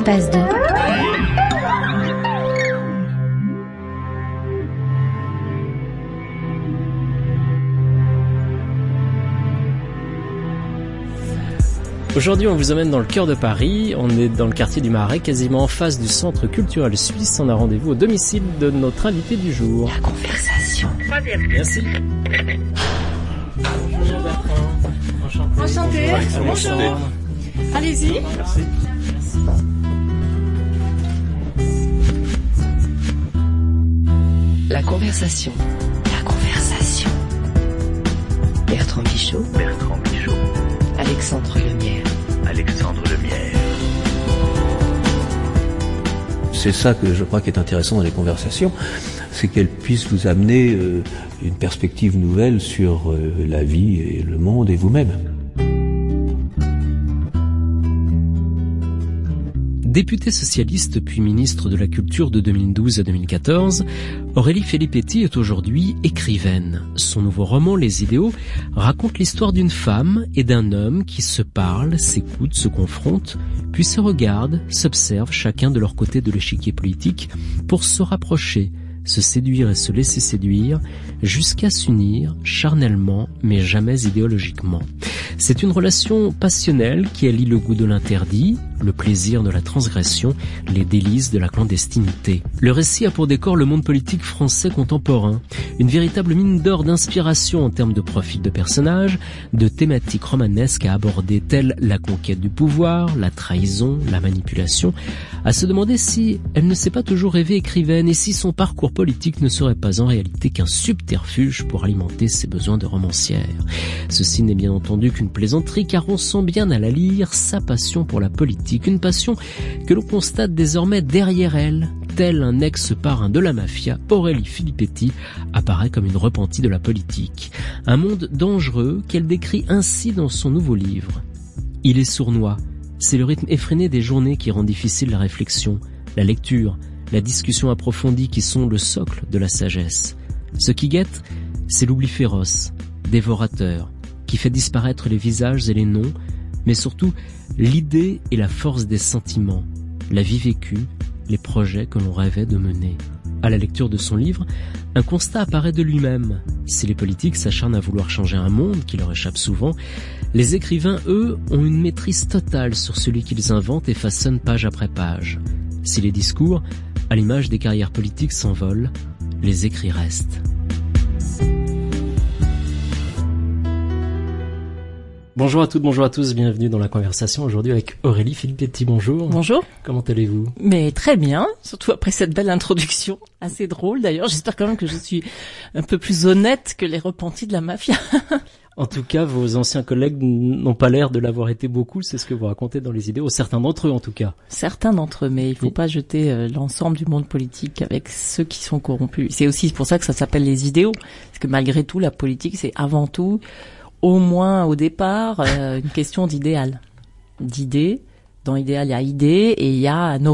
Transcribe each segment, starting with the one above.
Espace 2. Aujourd'hui, on vous emmène dans le cœur de Paris. On est dans le quartier du Marais, quasiment en face du centre culturel suisse. On a rendez-vous au domicile de notre invité du jour. La conversation. Merci. Bonjour Bertrand. Enchanté. Bonjour. Allez-y. Merci. La conversation. La conversation. Bertrand Bichot. Alexandre Lemierre. C'est ça que je crois qui est intéressant dans les conversations, c'est qu'elles puissent vous amener une perspective nouvelle sur la vie et le monde et vous-même. Députée socialiste puis ministre de la Culture de 2012 à 2014, Aurélie Filippetti est aujourd'hui écrivaine. Son nouveau roman, Les Idéaux, raconte l'histoire d'une femme et d'un homme qui se parlent, s'écoutent, se confrontent, puis se regardent, s'observent chacun de leur côté de l'échiquier politique pour se rapprocher, se séduire et se laisser séduire, jusqu'à s'unir charnellement mais jamais idéologiquement. C'est une relation passionnelle qui allie le goût de l'interdit, le plaisir de la transgression, les délices de la clandestinité. Le récit a pour décor le monde politique français contemporain, une véritable mine d'or d'inspiration en termes de profil de personnages, de thématiques romanesques à aborder telles la conquête du pouvoir, la trahison, la manipulation, à se demander si elle ne s'est pas toujours rêvée écrivaine et si son parcours politique ne serait pas en réalité qu'un subterfuge pour alimenter ses besoins de romancière. Ceci n'est bien entendu qu'une plaisanterie car on sent bien à la lire sa passion pour la politique, une passion que l'on constate désormais derrière elle, tel un ex-parrain de la mafia, Aurélie Filippetti apparaît comme une repentie de la politique. Un monde dangereux qu'elle décrit ainsi dans son nouveau livre. Il est sournois, c'est le rythme effréné des journées qui rend difficile la réflexion, la lecture, la discussion approfondie qui sont le socle de la sagesse. Ce qui guette, c'est l'oubli féroce, dévorateur, qui fait disparaître les visages et les noms, mais surtout l'idée et la force des sentiments, la vie vécue, les projets que l'on rêvait de mener. À la lecture de son livre, un constat apparaît de lui-même. Si les politiques s'acharnent à vouloir changer un monde qui leur échappe souvent, les écrivains, eux, ont une maîtrise totale sur celui qu'ils inventent et façonnent page après page. Si les discours, à l'image des carrières politiques, s'envolent, les écrits restent. Bonjour à toutes, bonjour à tous, bienvenue dans la conversation aujourd'hui avec Aurélie Filippetti. Bonjour. Bonjour. Comment allez-vous? Mais très bien, surtout après cette belle introduction, assez drôle d'ailleurs. J'espère quand même que je suis un peu plus honnête que les repentis de la mafia. En tout cas, vos anciens collègues n'ont pas l'air de l'avoir été beaucoup, c'est ce que vous racontez dans Les Idéaux, certains d'entre eux en tout cas. Certains d'entre eux, mais il faut pas jeter l'ensemble du monde politique avec ceux qui sont corrompus. C'est aussi pour ça que ça s'appelle Les Idéaux, parce que malgré tout, la politique, c'est avant tout, au moins au départ, une question d'idéal. D'idées. Dans l'idéal, il y a idée et il y a un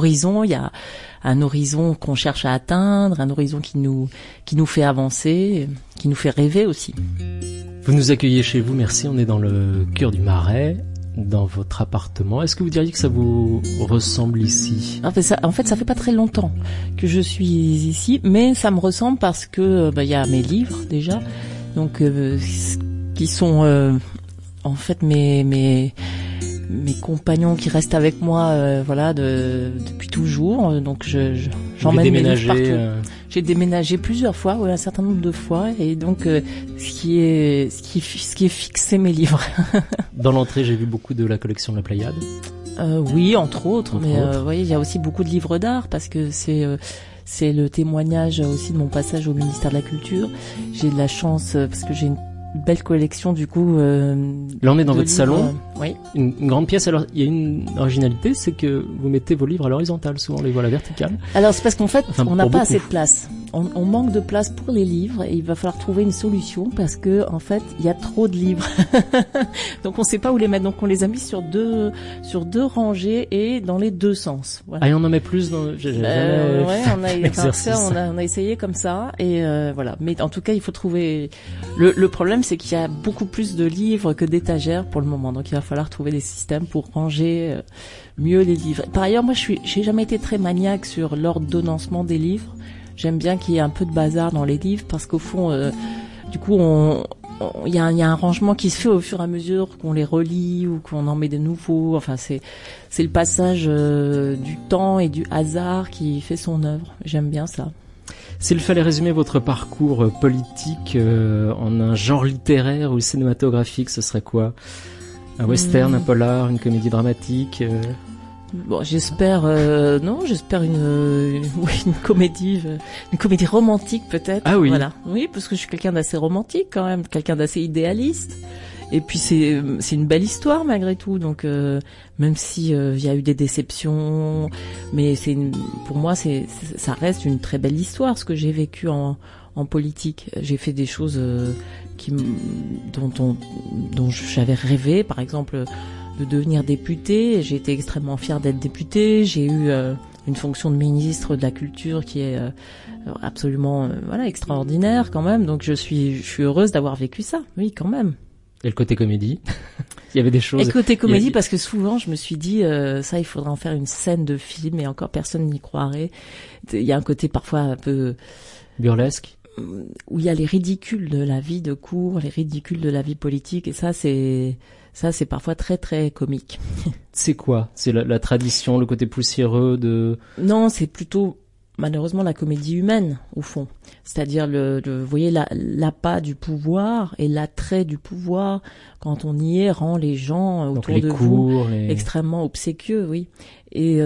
horizon qu'on cherche à atteindre, un horizon qui nous fait avancer, qui nous fait rêver aussi. Vous nous accueillez chez vous, merci. On est dans le cœur du Marais, dans votre appartement. Est-ce que vous diriez que ça vous ressemble ici? En fait, ça fait pas très longtemps que je suis ici, mais ça me ressemble parce que y a mes livres déjà, donc qui sont en fait mes compagnons qui restent avec moi depuis toujours, donc j'emmène mes livres partout. J'ai déménagé plusieurs fois, un certain nombre de fois, et donc ce qui est fixe, c'est mes livres. Dans l'entrée, j'ai vu beaucoup de la collection de la Pléiade. Oui, entre autres, mais vous voyez, il y a aussi beaucoup de livres d'art parce que c'est le témoignage aussi de mon passage au ministère de la Culture. J'ai de la chance parce que j'ai une belle collection du coup. Là, on est dans votre livres, salon. Oui. Une grande pièce. Alors, il y a une originalité, c'est que vous mettez vos livres à l'horizontale. Souvent, on les voit à la verticale. Alors, c'est parce qu'en fait, on n'a pas beaucoup. assez de place. On manque de place pour les livres et il va falloir trouver une solution parce que en fait, il y a trop de livres. Donc, on sait pas où les mettre. Donc, on les a mis sur deux rangées et dans les deux sens. Voilà. Ah, et on en met plus dans. J'ai jamais on a essayé comme ça et voilà. Mais en tout cas, il faut trouver. Le problème, problème, c'est qu'il y a beaucoup plus de livres que d'étagères pour le moment. Donc, il va falloir trouver des systèmes pour ranger mieux les livres. Par ailleurs, moi, j'ai jamais été très maniaque sur l'ordonnancement des livres. J'aime bien qu'il y ait un peu de bazar dans les livres parce qu'au fond, du coup, il y a un rangement qui se fait au fur et à mesure qu'on les relit ou qu'on en met de nouveaux. Enfin, c'est le passage du temps et du hasard qui fait son œuvre. J'aime bien ça. S'il fallait résumer votre parcours politique en un genre littéraire ou cinématographique, ce serait quoi? Un western, un polar, une comédie dramatique Bon, j'espère une comédie romantique peut-être. Ah oui. Voilà. Oui, parce que je suis quelqu'un d'assez romantique quand même, quelqu'un d'assez idéaliste. Et puis c'est une belle histoire malgré tout. Donc même si il y a eu des déceptions, mais pour moi ça reste une très belle histoire ce que j'ai vécu en politique. J'ai fait des choses dont j'avais rêvé, par exemple de devenir députée. J'ai été extrêmement fière d'être députée. J'ai eu une fonction de ministre de la Culture qui est absolument extraordinaire quand même. Donc je suis heureuse d'avoir vécu ça. Oui, quand même. Et le côté comédie? Il y avait des choses. Et le côté comédie, parce que souvent je me suis dit ça, il faudrait en faire une scène de film et encore personne n'y croirait. Il y a un côté parfois un peu burlesque, où il y a les ridicules de la vie de cour, les ridicules de la vie politique, et ça c'est parfois très très comique. C'est quoi? C'est la tradition, le côté poussiéreux de... Non, c'est plutôt malheureusement la comédie humaine au fond. C'est-à-dire vous voyez l'appât du pouvoir et l'attrait du pouvoir quand on y est rend les gens autour de vous extrêmement obséquieux, oui. Et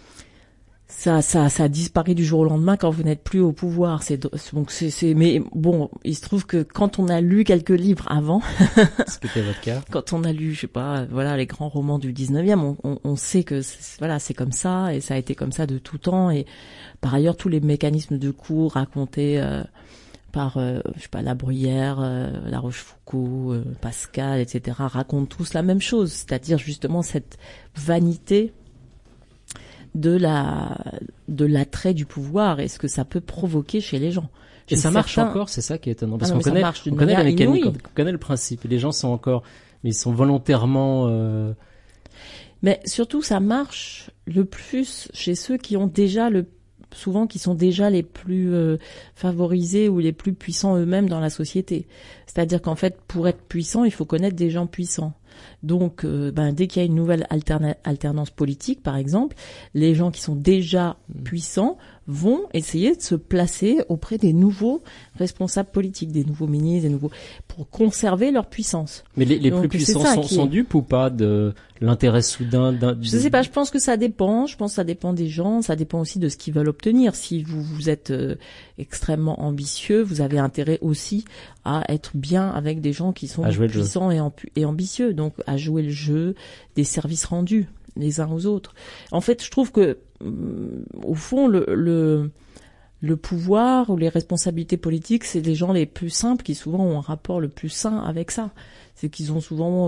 ça a disparu du jour au lendemain quand vous n'êtes plus au pouvoir. Mais bon, il se trouve que quand on a lu quelques livres avant, ce qui était votre cas, quand on a lu, je sais pas, les grands romans du 19e, on sait que c'est comme ça et ça a été comme ça de tout temps. Et par ailleurs, tous les mécanismes de cour racontés par La Bruyère, La Rochefoucauld, Pascal, etc. racontent tous la même chose, c'est-à-dire justement cette vanité de l'attrait du pouvoir et ce que ça peut provoquer chez les gens. Et ça marche encore, c'est ça qui est étonnant, parce qu'on connaît la mécanique, on connaît le principe, et les gens sont encore, mais ils sont volontairement... Mais surtout, ça marche le plus chez ceux qui ont déjà qui sont déjà les plus favorisés ou les plus puissants eux-mêmes dans la société. C'est-à-dire qu'en fait, pour être puissant, il faut connaître des gens puissants. Donc, dès qu'il y a une nouvelle alternance politique, par exemple, les gens qui sont déjà puissants vont essayer de se placer auprès des nouveaux responsables politiques, des nouveaux ministres, pour conserver leur puissance. Mais les plus puissants sont dupes ou pas de l'intérêt soudain Je sais pas, je pense que ça dépend. Je pense que ça dépend des gens, ça dépend aussi de ce qu'ils veulent obtenir. Si vous êtes extrêmement ambitieux, vous avez intérêt aussi à être bien avec des gens qui sont puissants et ambitieux, donc à jouer le jeu des services rendus les uns aux autres. En fait, je trouve que au fond le pouvoir ou les responsabilités politiques, c'est les gens les plus simples qui souvent ont un rapport le plus sain avec ça. C'est qu'ils ont souvent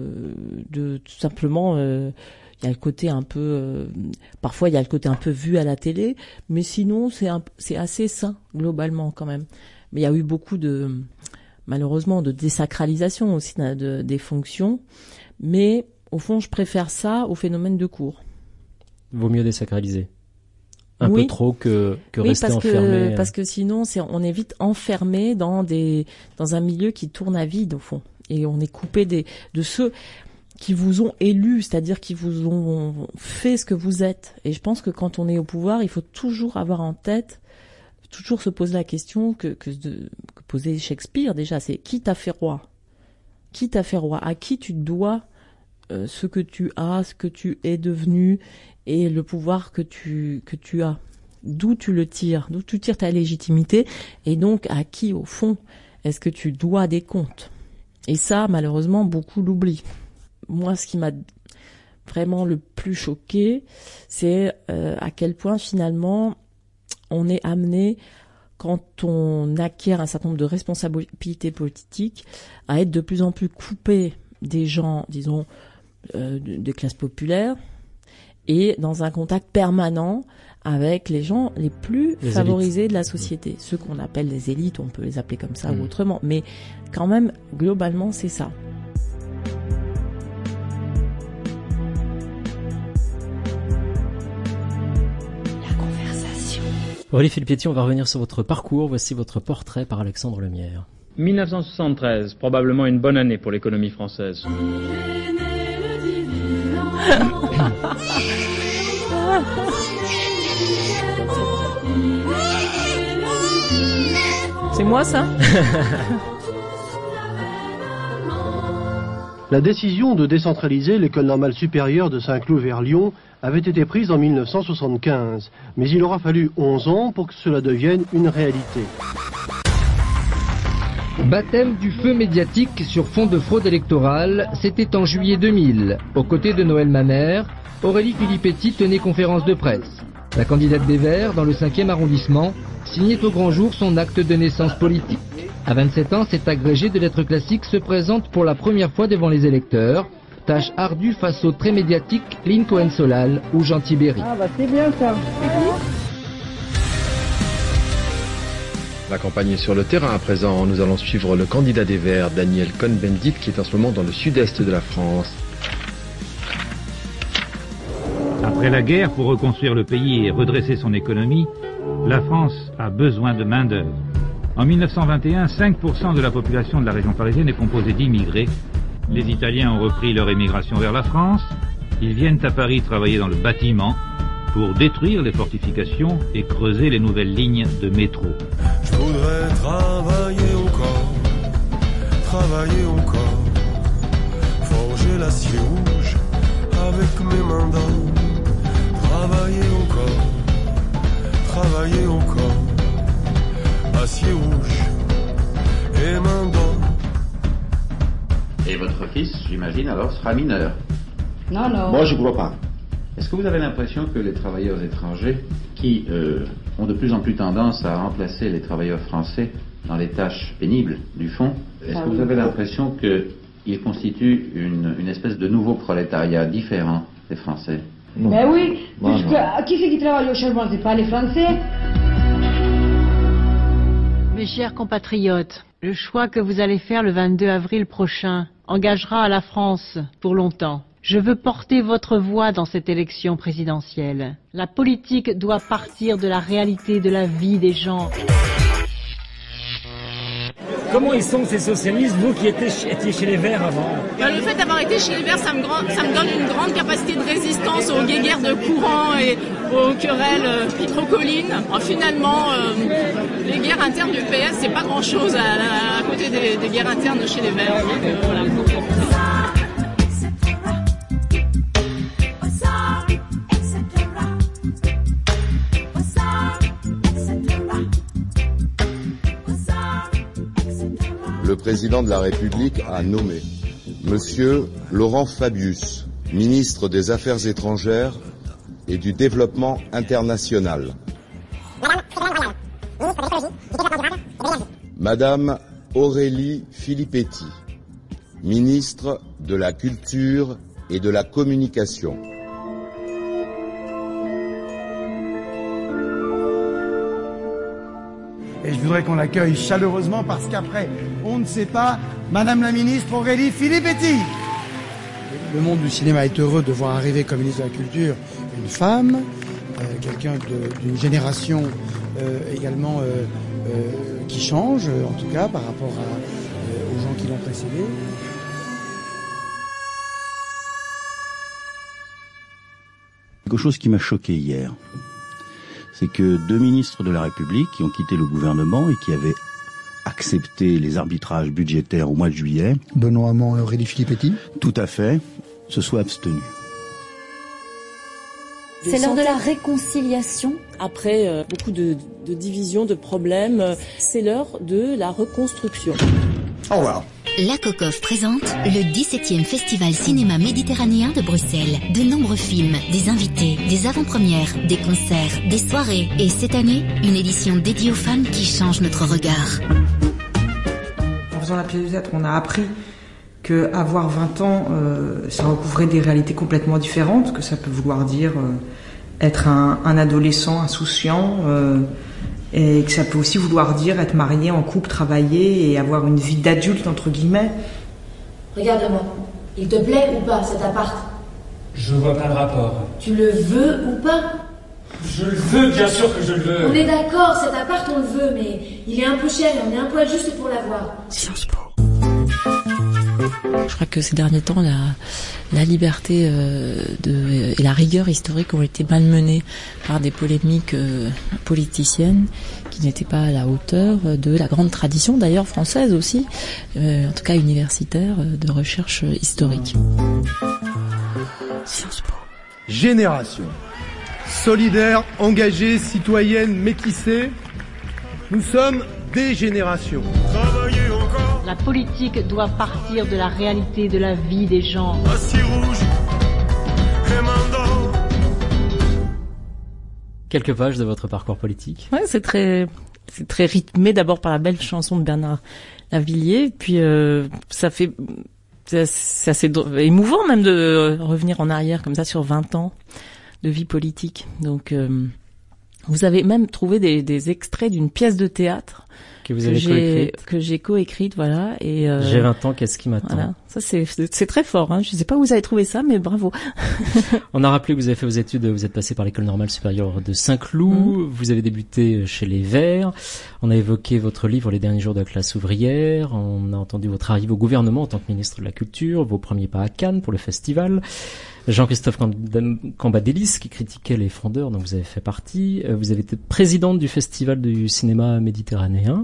tout simplement il y a le côté un peu parfois il y a le côté un peu vu à la télé, mais sinon c'est assez sain globalement quand même. Mais il y a eu beaucoup malheureusement de désacralisation aussi des fonctions, mais au fond je préfère ça au phénomène de cour. Vaut mieux désacraliser un peu trop que rester enfermé. Parce que sinon on est vite enfermé dans un milieu qui tourne à vide au fond, et on est coupé de ceux qui vous ont élu, c'est-à-dire qui vous ont fait ce que vous êtes. Et je pense que quand on est au pouvoir, il faut toujours avoir en tête, toujours se poser la question que posait Shakespeare déjà, c'est qui t'a fait roi? Qui t'a fait roi? À qui tu dois ce que tu as, ce que tu es devenu et le pouvoir que tu as? D'où tu le tires? D'où tu tires ta légitimité? Et donc à qui au fond est-ce que tu dois des comptes? Et ça, malheureusement, beaucoup l'oublient. Moi, ce qui m'a vraiment le plus choqué, c'est à quel point finalement on est amené, quand on acquiert un certain nombre de responsabilités politiques, à être de plus en plus coupé des gens, disons, des classes populaires, et dans un contact permanent avec les gens les plus favorisés de la société. Ceux qu'on appelle les élites, on peut les appeler comme ça ou autrement. Mais quand même, globalement, c'est ça. Aurélie Filippetti, on va revenir sur votre parcours. Voici votre portrait par Alexandre Lemierre. 1973, probablement une bonne année pour l'économie française. C'est moi ça? La décision de décentraliser l'école normale supérieure de Saint-Cloud vers Lyon avait été prise en 1975, mais il aura fallu 11 ans pour que cela devienne une réalité. Baptême du feu médiatique sur fond de fraude électorale, c'était en juillet 2000. Aux côtés de Noël Mamère, Aurélie Filippetti tenait conférence de presse. La candidate des Verts, dans le 5e arrondissement, signait au grand jour son acte de naissance politique. À 27 ans, cette agrégée de lettres classiques se présente pour la première fois devant les électeurs. Tâche ardue face aux très médiatiques Lynn Cohen-Solal ou Jean Tibéry. Ah bah c'est bien ça. La campagne est sur le terrain à présent. Nous allons suivre le candidat des Verts, Daniel Cohn-Bendit, qui est en ce moment dans le sud-est de la France. Après la guerre, pour reconstruire le pays et redresser son économie, la France a besoin de main-d'œuvre. En 1921, 5% de la population de la région parisienne est composée d'immigrés. Les Italiens ont repris leur émigration vers la France. Ils viennent à Paris travailler dans le bâtiment pour détruire les fortifications et creuser les nouvelles lignes de métro. Je voudrais travailler encore, forger l'acier rouge avec mes mains d'homme. Travailler encore, acier rouge et main d'homme. Et votre fils, j'imagine, alors sera mineur? Non. Moi, je ne crois pas. Est-ce que vous avez l'impression que les travailleurs étrangers, qui ont de plus en plus tendance à remplacer les travailleurs français dans les tâches pénibles du fond, est-ce que vous avez l'impression qu'ils constituent une espèce de nouveau prolétariat différent des Français? Non. Ben oui, puisque qui c'est qui travaille au charbon? C'est pas les Français. Mes chers compatriotes, le choix que vous allez faire le 22 avril prochain engagera la France pour longtemps. Je veux porter votre voix dans cette élection présidentielle. La politique doit partir de la réalité de la vie des gens. Comment ils sont ces socialistes, vous qui étiez chez les Verts avant? Le fait d'avoir été chez les Verts, ça me donne une grande capacité de résistance aux guéguerres de courant et aux querelles microcollines. Finalement, les guerres internes du PS, c'est pas grand-chose à côté des guerres internes chez les Verts. Donc, voilà. Le président de la République a nommé Monsieur Laurent Fabius, ministre des Affaires étrangères et du Développement international. Madame Aurélie Filippetti, ministre de la Culture et de la Communication. Et je voudrais qu'on l'accueille chaleureusement parce qu'après, on ne sait pas, Madame la Ministre Aurélie Filippetti. Le monde du cinéma est heureux de voir arriver comme ministre de la Culture une femme, quelqu'un d'une génération également qui change, en tout cas par rapport aux gens qui l'ont précédé. Quelque chose qui m'a choqué hier, c'est que 2 ministres de la République qui ont quitté le gouvernement et qui avaient accepté les arbitrages budgétaires au mois de juillet, Benoît Hamon et Aurélie Filippetti, tout à fait, se soient abstenus. C'est l'heure de la réconciliation. Après beaucoup de divisions, de problèmes, c'est l'heure de la reconstruction. Au revoir. La Cocoff présente le 17e Festival Cinéma Méditerranéen de Bruxelles. De nombreux films, des invités, des avant-premières, des concerts, des soirées. Et cette année, une édition dédiée aux femmes qui change notre regard. En faisant la pièce du théâtre, on a appris que avoir 20 ans, ça recouvrait des réalités complètement différentes, que ça peut vouloir dire être un adolescent insouciant, et que ça peut aussi vouloir dire être marié, en couple, travailler et avoir une vie d'adulte entre guillemets. Regarde-moi, il te plaît ou pas cet appart? Je vois pas le rapport. Tu le veux ou pas? Je le veux, bien sûr que je le veux. On est d'accord, cet appart on le veut, mais il est un peu cher et on est un poil juste pour l'avoir. Sciences Po. Je crois que ces derniers temps, la liberté et la rigueur historique ont été malmenées par des polémiques politiciennes qui n'étaient pas à la hauteur de la grande tradition, d'ailleurs française aussi, en tout cas universitaire, de recherche historique. Sciences Po. Génération. Solidaire, engagée, citoyenne, métissée. Nous sommes des générations. La politique doit partir de la réalité de la vie des gens. Quelques pages de votre parcours politique. Ouais, c'est très rythmé d'abord par la belle chanson de Bernard Lavilliers, puis c'est assez émouvant même de revenir en arrière comme ça sur 20 ans de vie politique. Donc vous avez même trouvé des extraits d'une pièce de théâtre que vous avez j'ai coécrite, voilà. Et j'ai 20 ans, qu'est-ce qui m'attend? Voilà. Ça c'est très fort, hein. Je sais pas où vous avez trouvé ça, mais bravo. On a rappelé que vous avez fait vos études, vous êtes passé par l'école normale supérieure de Saint-Cloud, vous avez débuté chez les Verts, on a évoqué votre livre Les derniers jours de la classe ouvrière, on a entendu votre arrivée au gouvernement en tant que ministre de la Culture, vos premiers pas à Cannes pour le festival. Jean-Christophe Cambadélis qui critiquait les frondeurs dont vous avez fait partie. Vous avez été présidente du Festival du cinéma méditerranéen.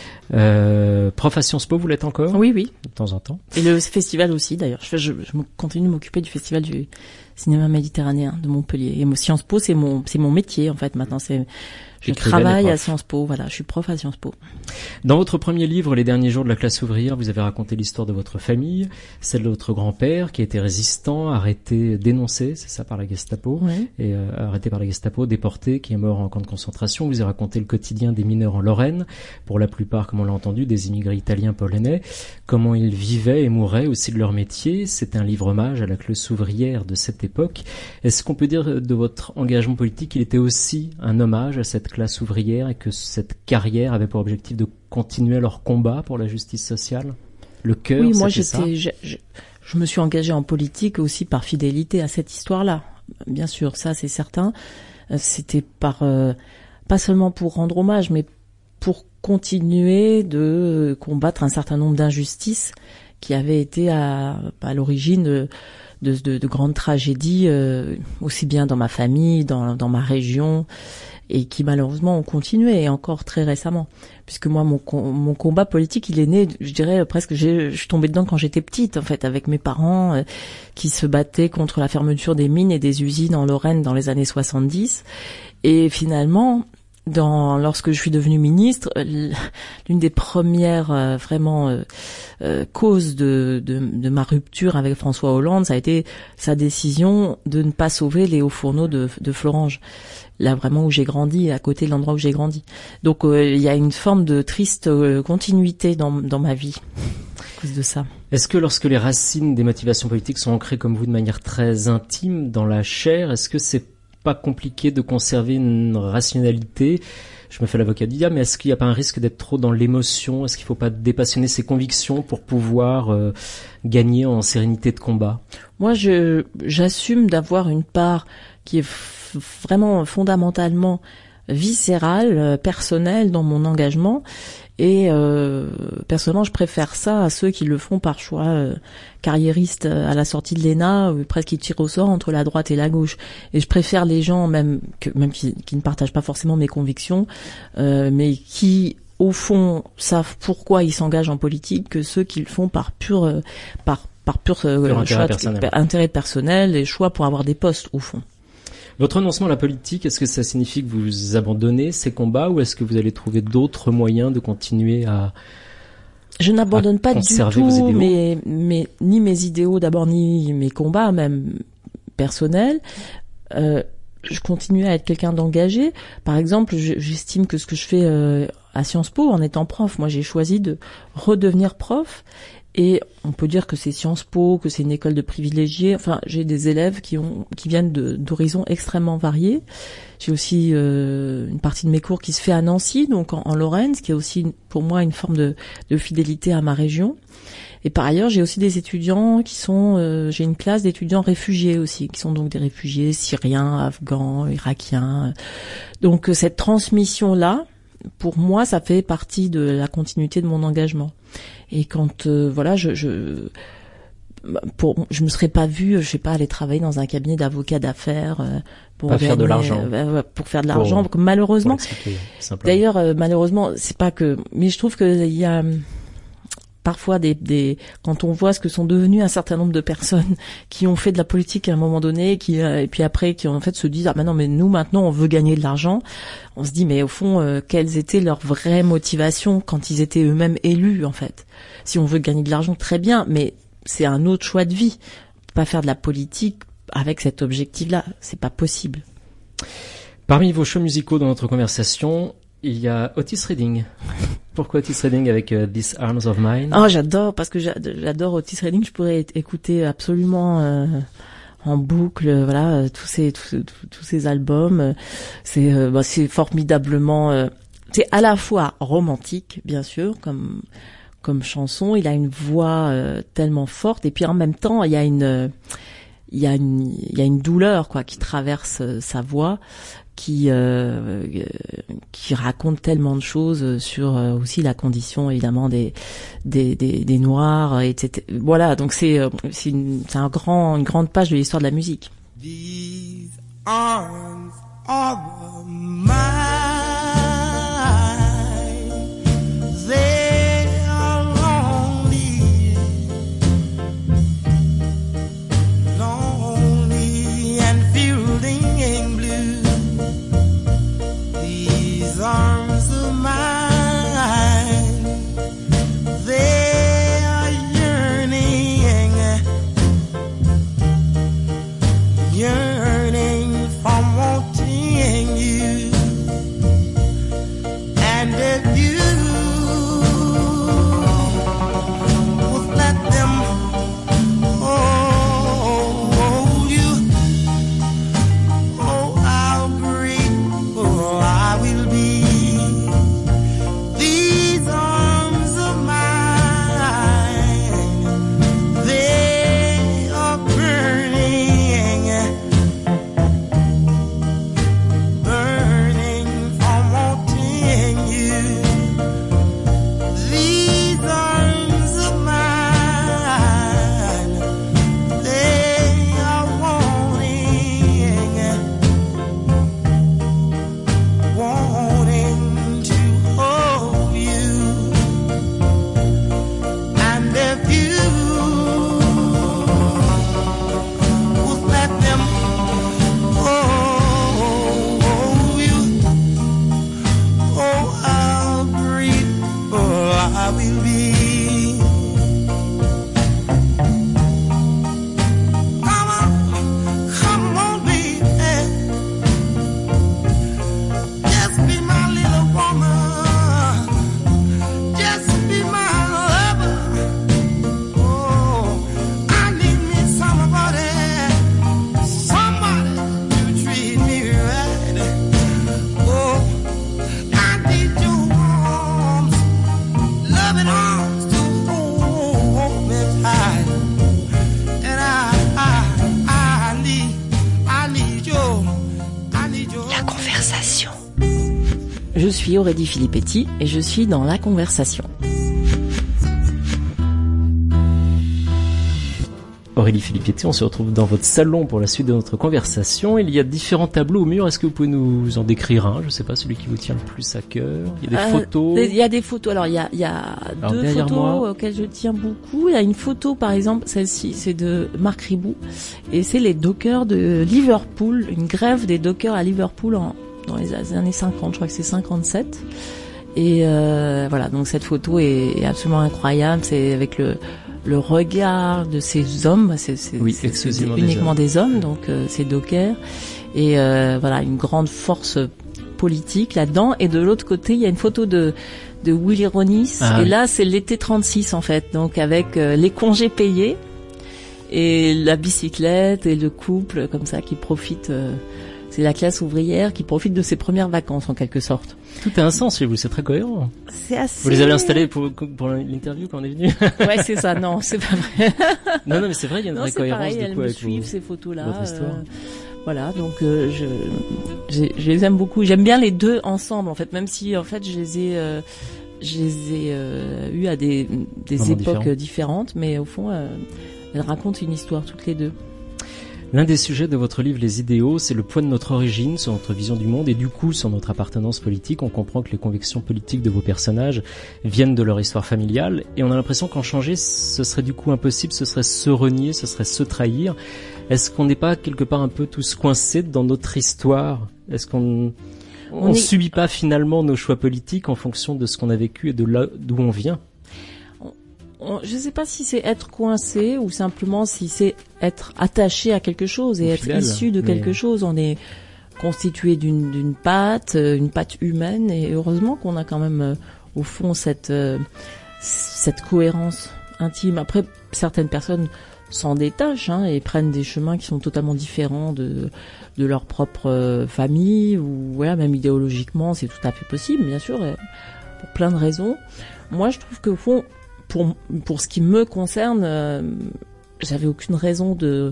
Prof à Sciences Po, vous l'êtes encore? Oui. De temps en temps. Et le festival aussi d'ailleurs. Je continue de m'occuper du Festival du cinéma méditerranéen de Montpellier. Et Sciences Po, c'est mon métier en fait maintenant. Je travaille à Sciences Po, voilà, je suis prof à Sciences Po. Dans votre premier livre, Les derniers jours de la classe ouvrière, vous avez raconté l'histoire de votre famille, celle de votre grand-père qui a été résistant, arrêté, dénoncé, c'est ça, par la Gestapo, oui. Et arrêté par la Gestapo, déporté, qui est mort en camp de concentration. Vous avez raconté le quotidien des mineurs en Lorraine, pour la plupart, comme on l'a entendu, des immigrés italiens, polonais, comment ils vivaient et mouraient aussi de leur métier. C'est un livre hommage à la classe ouvrière de cette époque. Est-ce qu'on peut dire de votre engagement politique qu'il était aussi un hommage à cette classe ouvrière et que cette carrière avait pour objectif de continuer leur combat pour la justice sociale? Le cœur, oui, moi je me suis engagée en politique aussi par fidélité à cette histoire-là. Bien sûr, ça c'est certain. C'était pas seulement pour rendre hommage, mais pour continuer de combattre un certain nombre d'injustices qui avaient été à l'origine de grandes tragédies, aussi bien dans ma famille, dans ma région, et qui malheureusement ont continué, et encore très récemment. Puisque moi, mon combat politique, il est né, je dirais presque, je suis tombée dedans quand j'étais petite, en fait, avec mes parents qui se battaient contre la fermeture des mines et des usines en Lorraine dans les années 70. Et finalement, lorsque je suis devenue ministre, l'une des premières causes de ma rupture avec François Hollande, ça a été sa décision de ne pas sauver les hauts fourneaux de Florange. Là vraiment où j'ai grandi, à côté de l'endroit où j'ai grandi. Donc il y a une forme de triste continuité dans ma vie à cause de ça. Est-ce que lorsque les racines des motivations politiques sont ancrées comme vous de manière très intime dans la chair, est-ce que c'est pas compliqué de conserver une rationalité? Je me fais l'avocat du diable, mais est-ce qu'il n'y a pas un risque d'être trop dans l'émotion? Est-ce qu'il ne faut pas dépassionner ses convictions pour pouvoir gagner en sérénité de combat? Moi, j'assume d'avoir une part qui est vraiment fondamentalement viscérale, personnelle dans mon engagement. Et personnellement, je préfère ça à ceux qui le font par choix carriériste à la sortie de l'ENA, presque qui tirent au sort entre la droite et la gauche. Et je préfère les gens même qui ne partagent pas forcément mes convictions, mais qui au fond savent pourquoi ils s'engagent en politique, que ceux qui le font par pur intérêt personnel et choix pour avoir des postes au fond. Votre renoncement à la politique, est-ce que ça signifie que vous abandonnez ces combats ou est-ce que vous allez trouver d'autres moyens de continuer à Je n'abandonne pas du tout ni mes idéaux d'abord, ni mes combats même personnels. Je continue à être quelqu'un d'engagé. Par exemple, j'estime que ce que je fais à Sciences Po en étant prof, moi j'ai choisi de redevenir prof Et on peut dire que c'est Sciences Po, que c'est une école de privilégiés. Enfin, j'ai des élèves qui viennent d'horizons extrêmement variés. J'ai aussi une partie de mes cours qui se fait à Nancy, donc en Lorraine, ce qui est aussi pour moi une forme de fidélité à ma région. Et par ailleurs, j'ai aussi des étudiants qui sont, j'ai une classe d'étudiants réfugiés aussi, qui sont donc des réfugiés syriens, afghans, irakiens. Donc cette transmission-là, pour moi, ça fait partie de la continuité de mon engagement. Et quand voilà, je me serais pas vue, je sais pas, aller travailler dans un cabinet d'avocats d'affaires pour faire de l'argent. Pour faire de l'argent. Malheureusement. D'ailleurs, malheureusement, c'est pas que. Mais je trouve que il y a parfois quand on voit ce que sont devenus un certain nombre de personnes qui ont fait de la politique à un moment donné, et puis après qui en fait se disent non mais nous maintenant on veut gagner de l'argent. On se dit mais au fond quelles étaient leurs vraies motivations quand ils étaient eux-mêmes élus en fait. Si on veut gagner de l'argent, très bien, mais c'est un autre choix de vie. On peut pas faire de la politique avec cet objectif-là, c'est pas possible. Parmi vos choix musicaux dans notre conversation, il y a Otis Redding. Pourquoi Otis Redding avec These Arms of Mine? Oh, j'adore, parce que j'adore Otis Redding. Je pourrais écouter absolument en boucle, voilà, tous ces albums. C'est formidablement. C'est à la fois romantique, bien sûr, comme chanson. Il a une voix tellement forte, et puis en même temps, il y a une douleur quoi qui traverse sa voix, qui raconte tellement de choses sur aussi la condition évidemment des Noirs, etc. Voilà, donc c'est une grande page de l'histoire de la musique. These arms are mine. They are lonely, lonely and feeling blue. These arms of mine, they are yearning from wanting you. And if you would let them hold you, oh, how grateful I will be. These arms of mine, they are burning, burning from wanting you. These arms of mine, they are wanting to hold you. And if you would let them hold you, oh, how grateful I will be. Come on, baby, just be my little woman, just be my lover. Oh, I need me somebody to treat me right. Oh, I need your arms, loving arms to hold me tight. And I need your La conversation. Je suis Aurélie Filippetti et je suis dans La Conversation. Aurélie Filippetti, on se retrouve dans votre salon pour la suite de notre conversation. Il y a différents tableaux au mur. Est-ce que vous pouvez nous en décrire un? Je ne sais pas, celui qui vous tient le plus à cœur. Il y a des photos. Il y a des photos. Alors, il y a deux derrière photos moi, auxquelles je tiens beaucoup. Il y a une photo, par exemple, celle-ci, c'est de Marc Ribou. Et c'est les dockers de Liverpool. Une grève des dockers à Liverpool dans les années 50. Je crois que c'est 57. Et voilà, donc cette photo est absolument incroyable. C'est avec le regard de ces hommes, c'est exclusivement uniquement des hommes, donc ces dockers, et voilà, une grande force politique là-dedans. Et de l'autre côté, il y a une photo de Willy Ronis. Et là, c'est l'été 36 en fait, donc avec les congés payés et la bicyclette et le couple comme ça qui profite. C'est la classe ouvrière qui profite de ses premières vacances en quelque sorte. Tout a un sens chez vous, c'est très cohérent. C'est assez... Vous les avez installés pour l'interview quand on est venu? Ouais, c'est ça. Non, c'est pas vrai. non, mais c'est vrai, il y a une vraie cohérence. Pareil, du coup, elles me avec suivent ces photos-là. Votre histoire. Voilà, donc je les aime beaucoup. J'aime bien les deux ensemble en fait, même si en fait je les ai eus à des époques différentes, mais au fond elles racontent une histoire toutes les deux. L'un des sujets de votre livre Les idéaux, c'est le poids de notre origine sur notre vision du monde et du coup sur notre appartenance politique. On comprend que les convictions politiques de vos personnages viennent de leur histoire familiale et on a l'impression qu'en changer, ce serait du coup impossible, ce serait se renier, ce serait se trahir. Est-ce qu'on n'est pas quelque part un peu tous coincés dans notre histoire? Est-ce qu'on subit pas finalement nos choix politiques en fonction de ce qu'on a vécu et de là d'où on vient? Je ne sais pas si c'est être coincé ou simplement si c'est être attaché à quelque chose et être issu de quelque chose. On est constitué d'une pâte, une pâte humaine, et heureusement qu'on a quand même au fond cette cohérence intime. Après, certaines personnes s'en détachent et prennent des chemins qui sont totalement différents de leur propre famille ou voilà, même idéologiquement, c'est tout à fait possible, bien sûr, pour plein de raisons. Moi, je trouve qu'au fond, pour ce qui me concerne, j'avais aucune raison de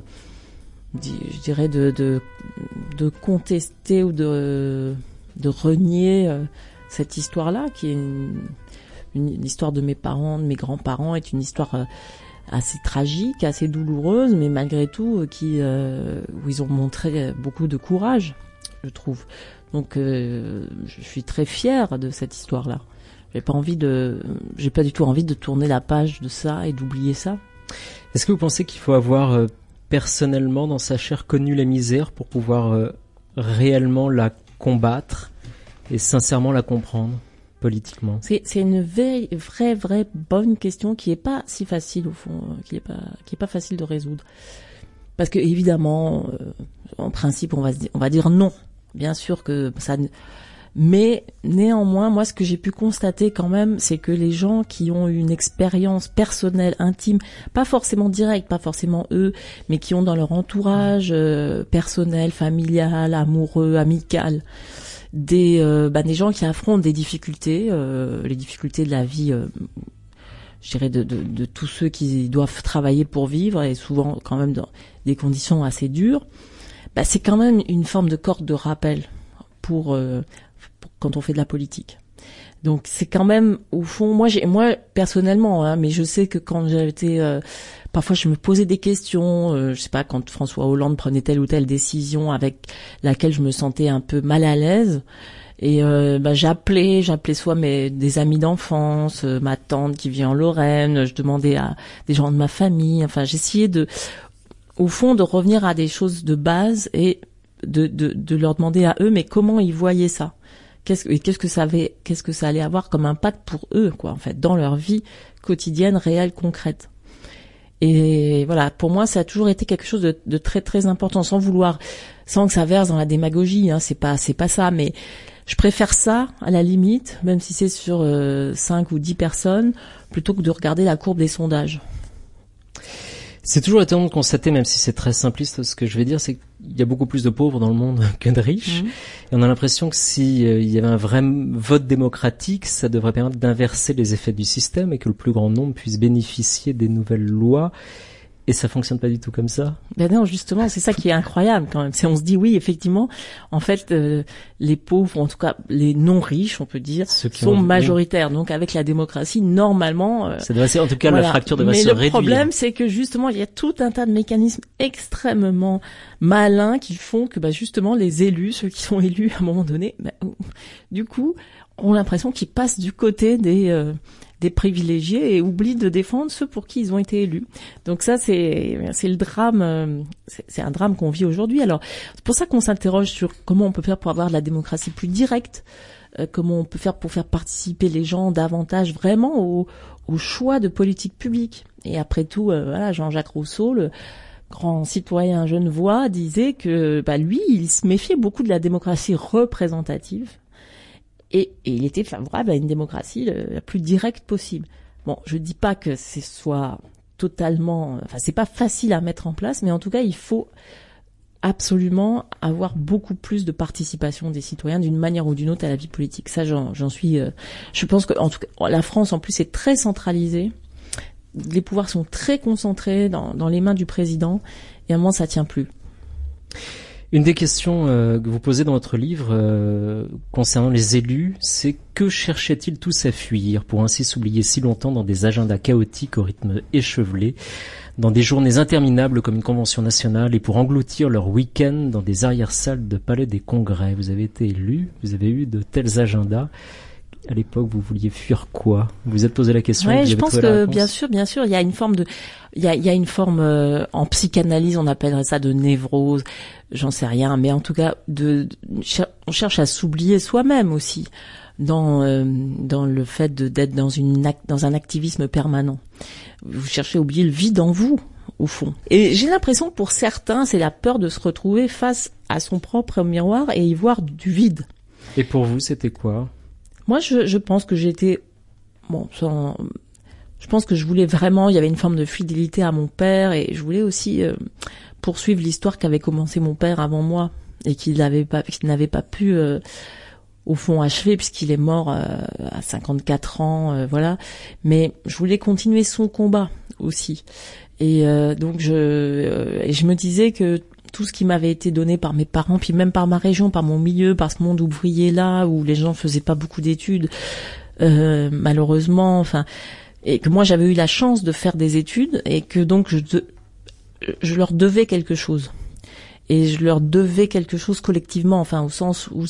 contester ou de renier cette histoire-là, qui est une histoire de mes parents, de mes grands-parents, est une histoire assez tragique, assez douloureuse, mais malgré tout, où ils ont montré beaucoup de courage, je trouve. Donc, je suis très fière de cette histoire-là. J'ai pas du tout envie de tourner la page de ça et d'oublier ça. Est-ce que vous pensez qu'il faut avoir personnellement dans sa chair connu la misère pour pouvoir réellement la combattre et sincèrement la comprendre politiquement? C'est une vraie bonne question qui est pas si facile au fond, qui est pas facile de résoudre. Parce que évidemment, en principe, on va dire non. Bien sûr que ça. Mais néanmoins, moi, ce que j'ai pu constater quand même, c'est que les gens qui ont une expérience personnelle, intime, pas forcément directe, pas forcément eux, mais qui ont dans leur entourage personnel, familial, amoureux, amical, des gens qui affrontent des difficultés, les difficultés de la vie, je dirais de tous ceux qui doivent travailler pour vivre et souvent quand même dans des conditions assez dures. C'est quand même une forme de corde de rappel pour quand on fait de la politique. Donc c'est quand même au fond, moi personnellement, mais je sais que quand j'étais parfois je me posais des questions, je sais pas, quand François Hollande prenait telle ou telle décision avec laquelle je me sentais un peu mal à l'aise, et j'appelais soit des amis d'enfance, ma tante qui vit en Lorraine, je demandais à des gens de ma famille, enfin j'essayais au fond de revenir à des choses de base et de leur demander à eux mais comment ils voyaient ça. Qu'est-ce que ça allait avoir comme impact pour eux, quoi, en fait, dans leur vie quotidienne, réelle, concrète. Et voilà, pour moi, ça a toujours été quelque chose de très très important, sans que ça verse dans la démagogie, c'est pas ça, mais je préfère ça, à la limite, même si c'est sur 5 ou 10 personnes, plutôt que de regarder la courbe des sondages. C'est toujours étonnant de constater, même si c'est très simpliste, ce que je vais dire, c'est qu'il y a beaucoup plus de pauvres dans le monde que de riches. Et on a l'impression que si il y avait un vrai vote démocratique, ça devrait permettre d'inverser les effets du système et que le plus grand nombre puisse bénéficier des nouvelles lois. Et ça fonctionne pas du tout comme ça. Ben non, justement, c'est ça qui est incroyable quand même. On se dit oui, effectivement, en fait, les pauvres, en tout cas les non riches, on peut dire, sont majoritaires. Donc avec la démocratie, normalement, ça devrait en tout cas la fracture devrait se réduire. Mais le problème, c'est que justement, il y a tout un tas de mécanismes extrêmement malins qui font que justement les élus, ceux qui sont élus à un moment donné, du coup, ont l'impression qu'ils passent du côté des privilégiés et oublient de défendre ceux pour qui ils ont été élus. Donc ça, c'est le drame, c'est un drame qu'on vit aujourd'hui. Alors, c'est pour ça qu'on s'interroge sur comment on peut faire pour avoir de la démocratie plus directe, comment on peut faire pour faire participer les gens davantage vraiment au choix de politique publique. Et après tout, Jean-Jacques Rousseau, grand citoyen genevois, disait que lui, il se méfiait beaucoup de la démocratie représentative et il était favorable à une démocratie la plus directe possible. Bon, je dis pas que ce soit totalement... Enfin, c'est pas facile à mettre en place, mais en tout cas, il faut absolument avoir beaucoup plus de participation des citoyens d'une manière ou d'une autre à la vie politique. Ça, j'en suis... je pense que, en tout cas, la France, en plus, est très centralisée. Les pouvoirs sont très concentrés dans les mains du président, et à un moment, ça tient plus. Une des questions que vous posez dans votre livre concernant les élus, c'est que cherchaient-ils tous à fuir pour ainsi s'oublier si longtemps dans des agendas chaotiques au rythme échevelé, dans des journées interminables comme une convention nationale et pour engloutir leur week-end dans des arrière-salles de palais des congrès. Vous avez été élu, vous avez eu de tels agendas. À l'époque, vous vouliez fuir quoi? Vous vous êtes posé la question? Ouais, je pense que bien sûr, il y a une forme il y a une forme en psychanalyse, on appellerait ça de névrose, j'en sais rien, mais en tout cas, on cherche à s'oublier soi-même aussi dans le fait d'être dans un activisme permanent. Vous cherchez à oublier le vide en vous, au fond. Et j'ai l'impression que pour certains, c'est la peur de se retrouver face à son propre miroir et y voir du vide. Et pour vous, c'était quoi? Moi, je pense que j'étais... je pense que je voulais vraiment... Il y avait une forme de fidélité à mon père et je voulais aussi poursuivre l'histoire qu'avait commencé mon père avant moi et qu'il n'avait pas pu, au fond, achever puisqu'il est mort à 54 ans, voilà. Mais je voulais continuer son combat aussi. Et donc, je me disais que tout ce qui m'avait été donné par mes parents, puis même par ma région, par mon milieu, par ce monde ouvrier là, où les gens faisaient pas beaucoup d'études, malheureusement, enfin, et que moi j'avais eu la chance de faire des études, et que donc je leur devais quelque chose. Et je leur devais quelque chose collectivement, enfin, au sens où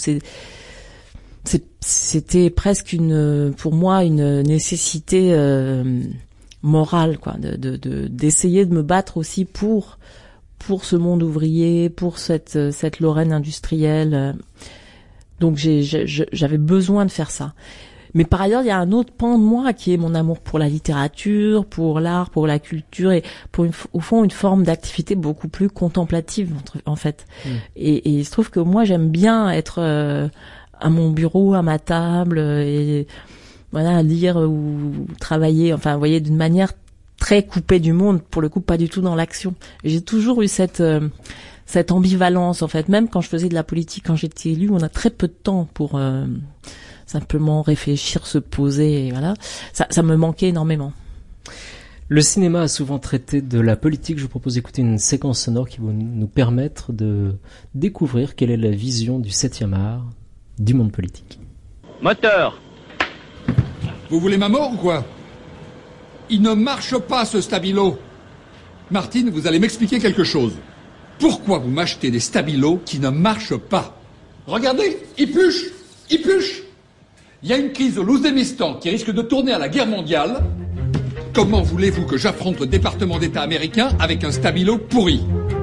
c'était presque pour moi, une nécessité morale, quoi, d'essayer de me battre aussi pour ce monde ouvrier, pour cette Lorraine industrielle. Donc j'avais besoin de faire ça. Mais par ailleurs, il y a un autre pan de moi qui est mon amour pour la littérature, pour l'art, pour la culture et pour au fond une forme d'activité beaucoup plus contemplative en fait. Et il se trouve que moi j'aime bien être à mon bureau, à ma table et voilà, lire ou travailler, enfin vous voyez, d'une manière très coupé du monde, pour le coup pas du tout dans l'action. J'ai toujours eu cette ambivalence en fait, même quand je faisais de la politique, quand j'étais élue, on a très peu de temps pour simplement réfléchir, se poser, et voilà. Ça me manquait énormément. Le cinéma a souvent traité de la politique. Je vous propose d'écouter une séquence sonore qui va nous permettre de découvrir quelle est la vision du 7e art du monde politique. Moteur. Vous voulez ma mort ou quoi? Il ne marche pas, ce stabilo. Martine, vous allez m'expliquer quelque chose. Pourquoi vous m'achetez des stabilos qui ne marchent pas? Regardez, ils pluchent. Il y a une crise au Louzémistan qui risque de tourner à la guerre mondiale. Comment voulez-vous que j'affronte le département d'État américain avec un stabilo pourri?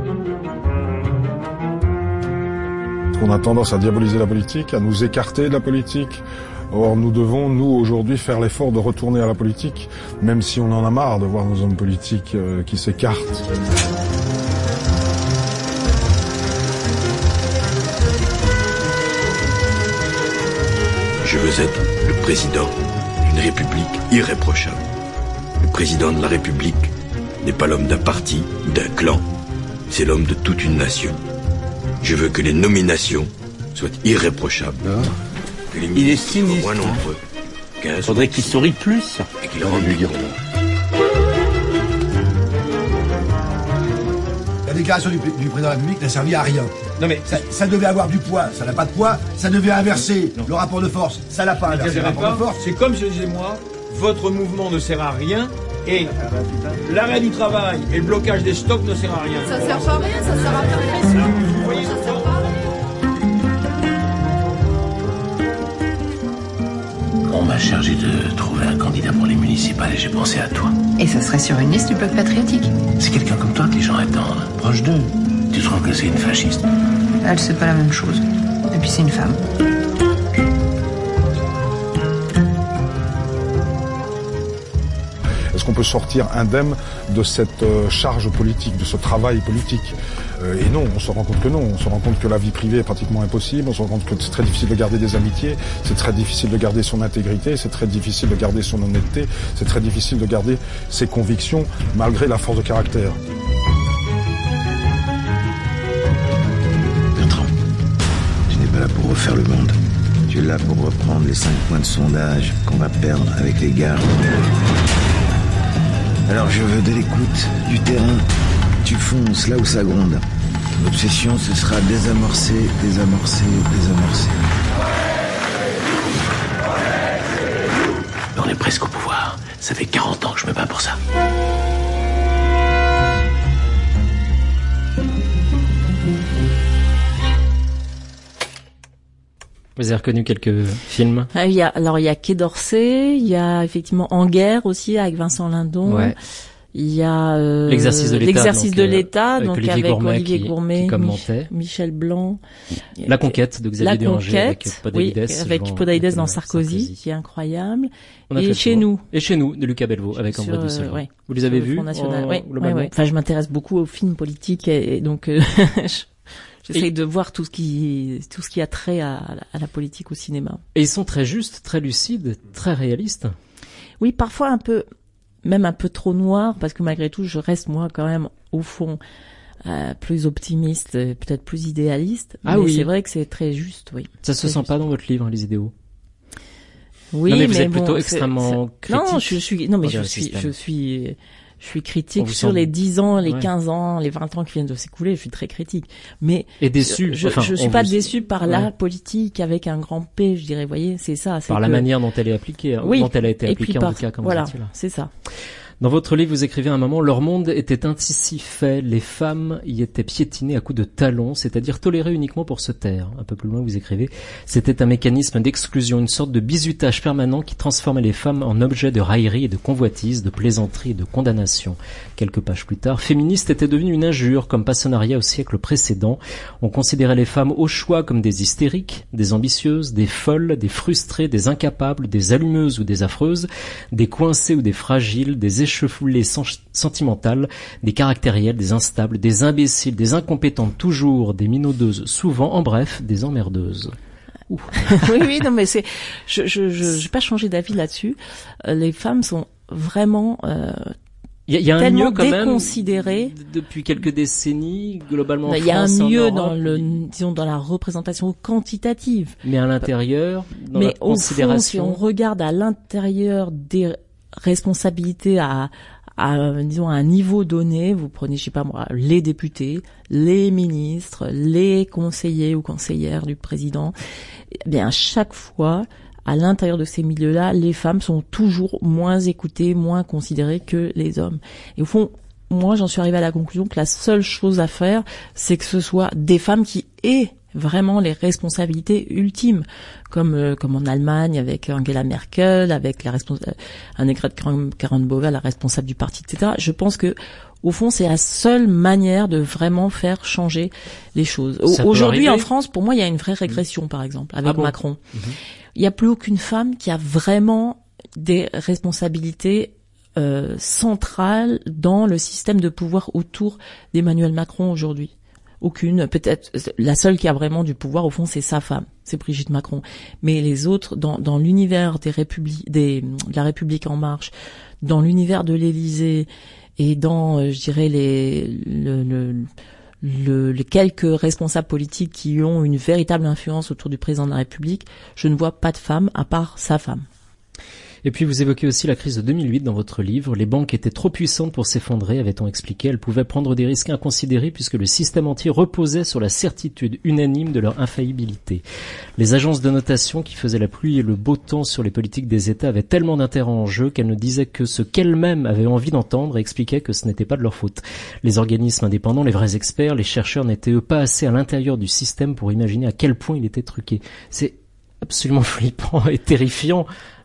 On a tendance à diaboliser la politique, à nous écarter de la politique. Or, nous devons, nous, aujourd'hui, faire l'effort de retourner à la politique, même si on en a marre de voir nos hommes politiques qui s'écartent. Je veux être le président d'une république irréprochable. Le président de la République n'est pas l'homme d'un parti ou d'un clan, c'est l'homme de toute une nation. Je veux que les nominations soient irréprochables. Il est sinistre. Moins nombreux. Faudrait qu'il sourie plus. Et qu'il rende lui dire. La déclaration du président de la République n'a servi à rien. Non mais ça devait avoir du poids, ça n'a pas de poids. Ça devait inverser le rapport de force, ça n'a pas inversé le rapport de force. C'est comme je disais moi, votre mouvement ne sert à rien et l'arrêt du travail et le blocage des stocks ne sert à rien. Ça sert pas à rien, ça sert à faire pression. Vous voyez, ça sert pas à rien. On m'a chargé de trouver un candidat pour les municipales et j'ai pensé à toi. Et ça serait sur une liste du bloc patriotique? C'est quelqu'un comme toi que les gens attendent, proche d'eux. Tu trouves que c'est une fasciste? Elle, c'est pas la même chose. Et puis c'est une femme. Est-ce qu'on peut sortir indemne de cette charge politique, de ce travail politique. Et non, on se rend compte que non. On se rend compte que la vie privée est pratiquement impossible. On se rend compte que c'est très difficile de garder des amitiés. C'est très difficile de garder son intégrité. C'est très difficile de garder son honnêteté. C'est très difficile de garder ses convictions malgré la force de caractère. Bertrand, tu n'es pas là pour refaire le monde. Tu es là pour reprendre les 5 points de sondage qu'on va perdre avec les gars. Alors je veux de l'écoute, du terrain. Tu fonces là où ça gronde. L'obsession, ce sera désamorcer, désamorcer, désamorcer. On est presque au pouvoir. Ça fait 40 ans que je me bats pour ça. Vous avez reconnu quelques films? Il y a Quai d'Orsay, il y a effectivement En guerre aussi avec Vincent Lindon. Ouais. Il y a L'exercice de l'État, donc avec Olivier Gourmet, Michel Blanc. La conquête de Xavier Duranger avec Podalides. Avec Podalides dans Sarkozy, qui est incroyable. Et Chez nous, de Lucas Bellevaux avec André Dussopt. Vous les avez vus? Oui. Enfin, je m'intéresse beaucoup aux films politiques et donc j'essaye de voir tout ce qui a trait à la politique au cinéma. Et ils sont très justes, très lucides, très réalistes. Oui, parfois même un peu trop noir, parce que malgré tout, je reste moi quand même au fond plus optimiste, peut-être plus idéaliste. Mais c'est vrai que c'est très juste, oui. Ça se sent pas dans votre livre, les idéaux? Oui, non, mais vous êtes plutôt extrêmement critique. Je suis critique sur les 10 ans, les 15 ans, les 20 ans qui viennent de s'écouler. Je suis très critique. Mais et déçu. Je suis pas déçu par la politique avec un grand P, je dirais. Vous voyez, c'est ça. Par la manière dont elle est appliquée, dont elle a été appliquée en tout cas, comme voilà, vous dites là. C'est ça. Dans votre livre, vous écrivez à un moment, leur monde était ainsi fait, les femmes y étaient piétinées à coups de talons, c'est-à-dire tolérées uniquement pour se taire. Un peu plus loin, vous écrivez, c'était un mécanisme d'exclusion, une sorte de bizutage permanent qui transformait les femmes en objets de raillerie et de convoitise, de plaisanterie et de condamnation. Quelques pages plus tard, féministe était devenu une injure, comme Passonnaria au siècle précédent. On considérait les femmes au choix comme des hystériques, des ambitieuses, des folles, des frustrées, des incapables, des allumeuses ou des affreuses, des coincées ou des fragiles, des échefoulées sentimentales, des caractérielles, des instables, des imbéciles, des incompétentes toujours, des minaudeuses souvent, en bref, des emmerdeuses. oui, non mais j'ai pas changé d'avis là-dessus. Les femmes sont vraiment il y a un mieux quand même déconsidérées depuis quelques décennies globalement. Il y a un mieux dans dans la représentation quantitative. Mais à l'intérieur, dans la considération. Fond, si on regarde à l'intérieur des responsabilités à un niveau donné, vous prenez, je sais pas moi, les députés, les ministres, les conseillers ou conseillères du président, eh bien, à chaque fois, à l'intérieur de ces milieux-là, les femmes sont toujours moins écoutées, moins considérées que les hommes. Et au fond, moi, j'en suis arrivée à la conclusion que la seule chose à faire, c'est que ce soit des femmes qui aient vraiment les responsabilités ultimes, comme en Allemagne avec Angela Merkel, avec Annegret Kramp-Karrenbauer, la responsable du parti, etc. Je pense que au fond, c'est la seule manière de vraiment faire changer les choses. Aujourd'hui, en France, pour moi, il y a une vraie régression, par exemple, avec Macron. Il n'y a plus aucune femme qui a vraiment des responsabilités centrales dans le système de pouvoir autour d'Emmanuel Macron aujourd'hui. Aucune. Peut-être la seule qui a vraiment du pouvoir au fond, c'est sa femme, c'est Brigitte Macron. Mais les autres, dans l'univers de la République en marche, dans l'univers de l'Élysée et dans, je dirais, les quelques responsables politiques qui ont une véritable influence autour du président de la République, je ne vois pas de femme à part sa femme. Et puis vous évoquez aussi la crise de 2008 dans votre livre. Les banques étaient trop puissantes pour s'effondrer, avait-on expliqué. Elles pouvaient prendre des risques inconsidérés puisque le système entier reposait sur la certitude unanime de leur infaillibilité. Les agences de notation qui faisaient la pluie et le beau temps sur les politiques des États avaient tellement d'intérêt en jeu qu'elles ne disaient que ce qu'elles-mêmes avaient envie d'entendre et expliquaient que ce n'était pas de leur faute. Les organismes indépendants, les vrais experts, les chercheurs n'étaient eux pas assez à l'intérieur du système pour imaginer à quel point il était truqué. C'est absolument flippant et terrifiant.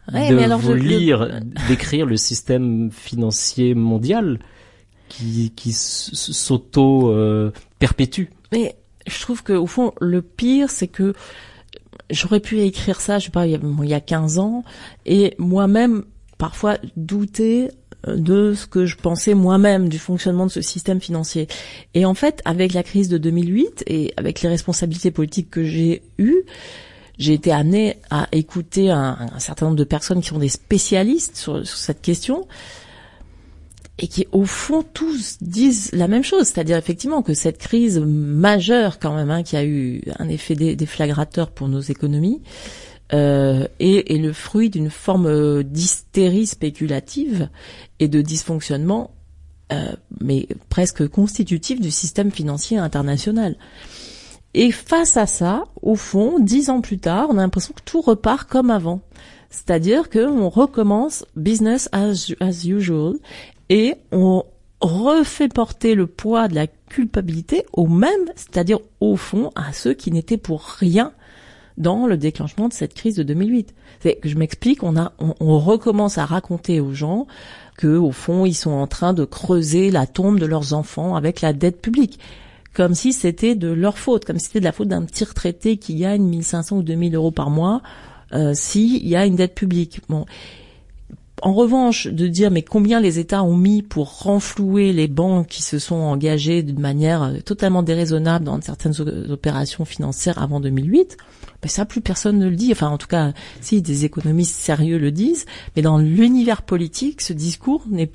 Décrire le système financier mondial qui s'auto-perpétue. Mais je trouve que au fond, le pire, c'est que j'aurais pu écrire ça, je sais pas, il y a 15 ans, et moi-même, parfois, douter de ce que je pensais moi-même du fonctionnement de ce système financier. Et en fait, avec la crise de 2008 et avec les responsabilités politiques que j'ai eues, j'ai été amenée à écouter un certain nombre de personnes qui sont des spécialistes sur cette question et qui, au fond, tous disent la même chose, c'est-à-dire effectivement que cette crise majeure quand même, qui a eu un effet déflagrateur pour nos économies, est le fruit d'une forme d'hystérie spéculative et de dysfonctionnement, mais presque constitutif du système financier international. Et face à ça, au fond, 10 ans plus tard, on a l'impression que tout repart comme avant. C'est-à-dire qu'on recommence business as usual et on refait porter le poids de la culpabilité aux mêmes, c'est-à-dire au fond à ceux qui n'étaient pour rien dans le déclenchement de cette crise de 2008. C'est que je m'explique, on recommence à raconter aux gens que au fond ils sont en train de creuser la tombe de leurs enfants avec la dette publique, comme si c'était de leur faute, comme si c'était de la faute d'un petit retraité qui gagne 1500 ou 2000 euros par mois s'il y a une dette publique. Bon. En revanche, de dire mais combien les États ont mis pour renflouer les banques qui se sont engagées d'une manière totalement déraisonnable dans certaines opérations financières avant 2008, ben ça plus personne ne le dit. Enfin, en tout cas, si des économistes sérieux le disent, mais dans l'univers politique, ce discours n'est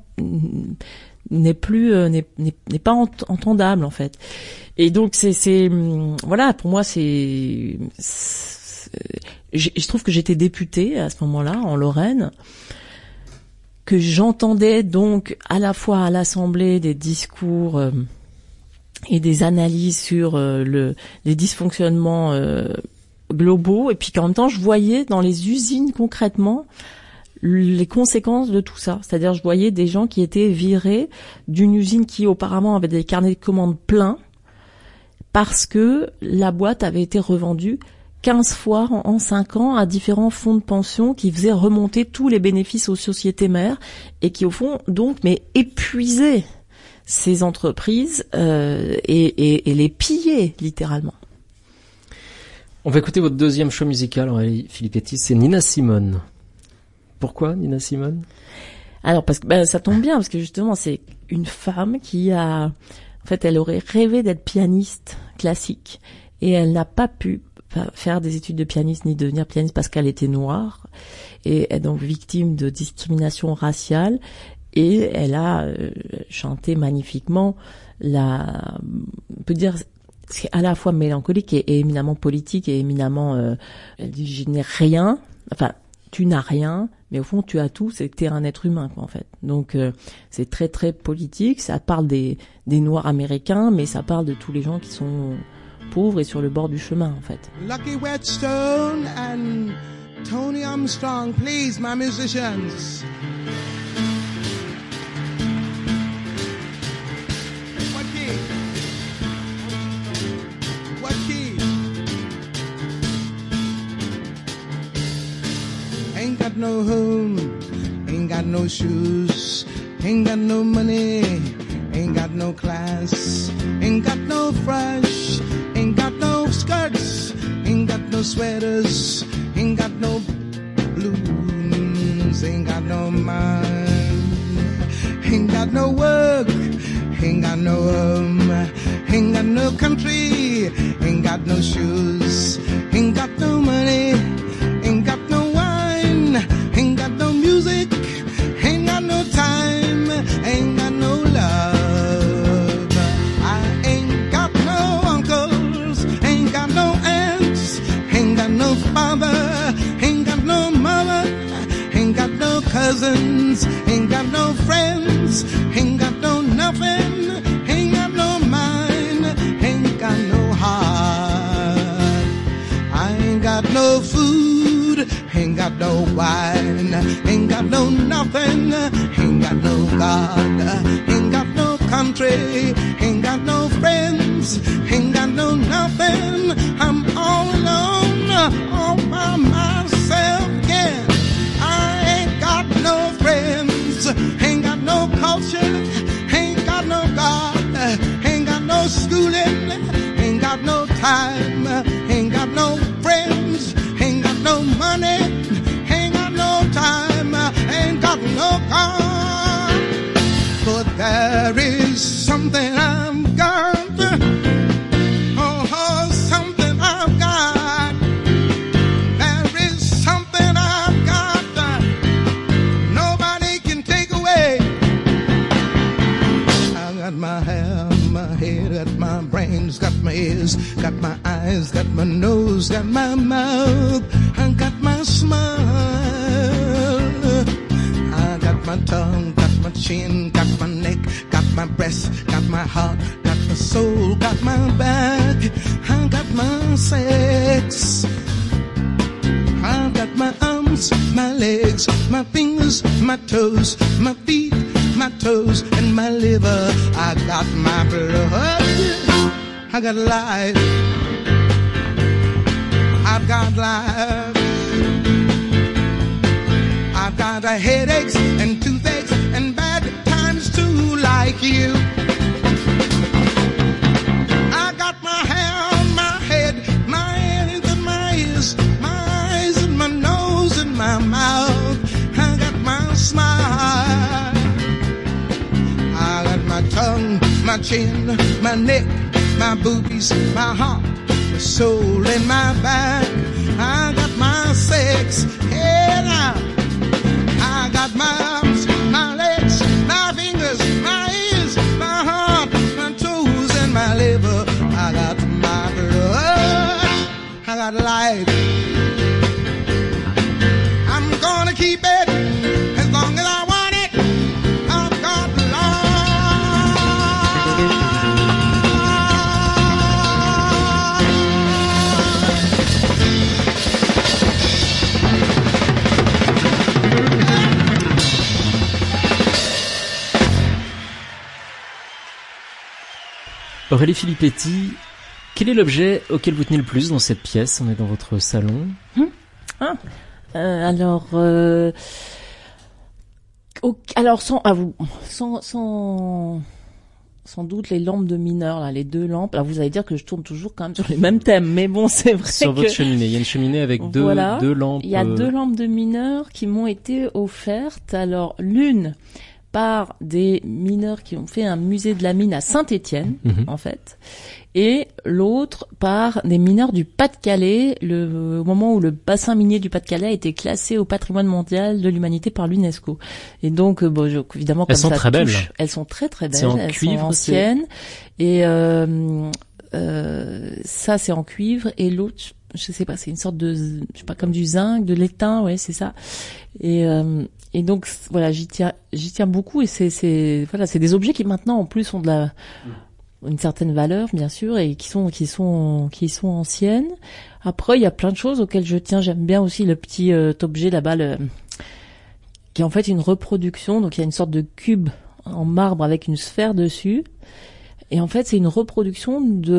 pas entendable en fait. Et donc voilà, pour moi je trouve que j'étais députée à ce moment-là en Lorraine, que j'entendais donc à la fois à l'Assemblée des discours et des analyses sur les dysfonctionnements globaux, et puis qu'en même temps je voyais dans les usines concrètement les conséquences de tout ça. C'est-à-dire je voyais des gens qui étaient virés d'une usine qui auparavant avait des carnets de commandes pleins parce que la boîte avait été revendue 15 fois en 5 ans à différents fonds de pension qui faisaient remonter tous les bénéfices aux sociétés mères et qui au fond donc épuisaient ces entreprises et les pillaient littéralement. On va écouter votre deuxième choix musical, Aurélie Filippetti, c'est Nina Simone. Pourquoi Nina Simone ? Alors parce que ça tombe bien parce que justement c'est une femme qui en fait elle aurait rêvé d'être pianiste classique et elle n'a pas pu faire des études de pianiste ni devenir pianiste parce qu'elle était noire et est donc victime de discrimination raciale, et elle a chanté magnifiquement on peut dire c'est à la fois mélancolique et éminemment politique et éminemment elle dit je n'ai rien, enfin tu n'as rien mais au fond tu as tout, c'est que t'es un être humain quoi en fait. Donc c'est très très politique, ça parle des noirs américains mais ça parle de tous les gens qui sont pauvres et sur le bord du chemin en fait. Lucky Whetstone and Tony Armstrong, please, my musicians. What key? What key? Ain't got no home, ain't got no shoes, ain't got no money, ain't got no class, ain't got no fresh, ain't got no skirts, ain't got no sweaters, ain't got no blues, ain't got no mind, ain't got no work, ain't got no home, ain't got no country, ain't got no shoes, ain't got no money, ain't got no wine, ain't got no music, ain't got no time, ain't got no love. Father, ain't got no mother, ain't got no cousins, ain't got no friends, ain't got no nothing, ain't got no mind, ain't got no heart. I ain't got no food, ain't got no wine, ain't got no nothing, ain't got no God, ain't got no country, ain't got no friends, ain't got no nothing. I'm all alone. All by myself again. I ain't got no friends, ain't got no culture, ain't got no God, ain't got no schooling, ain't got no time, ain't got no friends, ain't got no money, ain't got no time, ain't got no God. There is something I've got. Oh, something I've got. There is something I've got that nobody can take away. I got my hair, my head, got my brains, got my ears, got my eyes, got my nose, got my mouth, I got my smile. I got my tongue, got my chin, got my neck, got my breast, got my heart, got my soul, got my back, I got my sex. I got my arms, my legs, my fingers, my toes, my feet, my toes, and my liver. I got my blood, I got life, I've got life. I've got headaches and toothaches and bad times too, like you. I got my hair on my head, my hands and my ears, my eyes and my nose and my mouth. I got my smile. I got my tongue, my chin, my neck, my boobies, my heart, my soul and my back. I got my sex, yeah now. I got my arms, my legs, my fingers, my ears, my heart, my toes and my liver. I got my blood, I got life. I'm gonna keep it as long as I want it. I've got Aurélie Filippetti, quel est l'objet auquel vous tenez le plus dans cette pièce? On est dans votre salon. Alors sans doute les lampes de mineurs, là, les deux lampes. Alors vous allez dire que je tourne toujours quand même sur les mêmes thèmes, mais bon, c'est vrai sur votre cheminée, il y a une cheminée avec deux lampes. Il y a deux lampes de mineurs qui m'ont été offertes. Alors l'une par des mineurs qui ont fait un musée de la mine à Saint-Étienne, en fait, et l'autre par des mineurs du Pas-de-Calais, au moment où le bassin minier du Pas-de-Calais a été classé au patrimoine mondial de l'humanité par l'UNESCO. Et donc, évidemment, comme elles sont ça très touche, belles. Elles sont très très belles. C'est en elles cuivre, sont anciennes. Et ça, c'est en cuivre. Et l'autre, je sais pas, c'est une sorte de, je sais pas, comme du zinc, de l'étain, ouais, c'est ça. Et donc voilà, j'y tiens beaucoup, et c'est des objets qui maintenant en plus ont une certaine valeur, bien sûr, et qui sont anciennes. Après, il y a plein de choses auxquelles je tiens. J'aime bien aussi le petit objet là-bas, qui est en fait une reproduction. Donc il y a une sorte de cube en marbre avec une sphère dessus, et en fait c'est une reproduction